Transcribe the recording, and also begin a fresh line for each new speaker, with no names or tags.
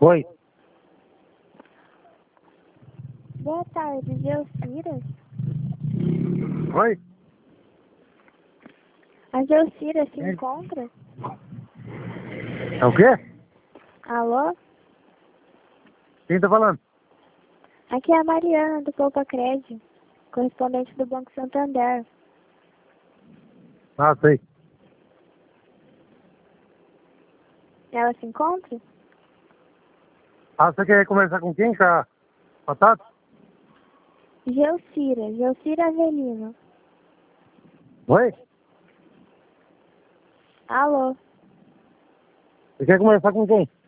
Oi.
Boa tarde, Geocira?
Oi?
A Geocira se encontra?
É o quê?
Alô?
Quem tá falando?
Aqui é a Mariana, do Poupa Crédito, correspondente do Banco Santander.
Ah, sei.
Ela se encontra?
Ah, você quer conversar com quem? Com a Tati?
Geocira Avelino.
Oi?
Alô?
Você quer conversar com quem?